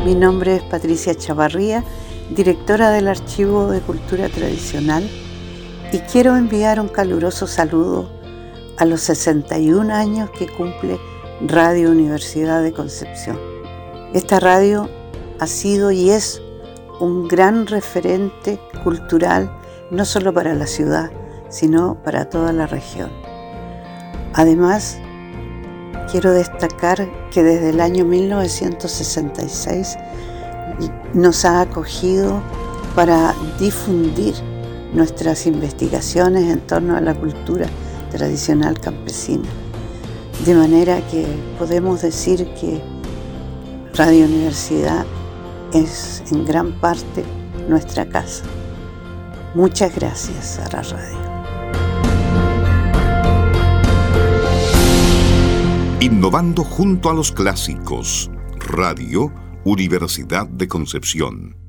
Mi nombre es Patricia Chavarría, directora del Archivo de Cultura Tradicional, y quiero enviar un caluroso saludo a los 61 años que cumple Radio Universidad de Concepción. Esta radio ha sido y es un gran referente cultural, no solo para la ciudad, sino para toda la región. Además, quiero destacar que desde el año 1966 nos ha acogido para difundir nuestras investigaciones en torno a la cultura tradicional campesina. De manera que podemos decir que Radio Universidad es en gran parte nuestra casa. Muchas gracias a la radio. Innovando junto a los clásicos. Radio Universidad de Concepción.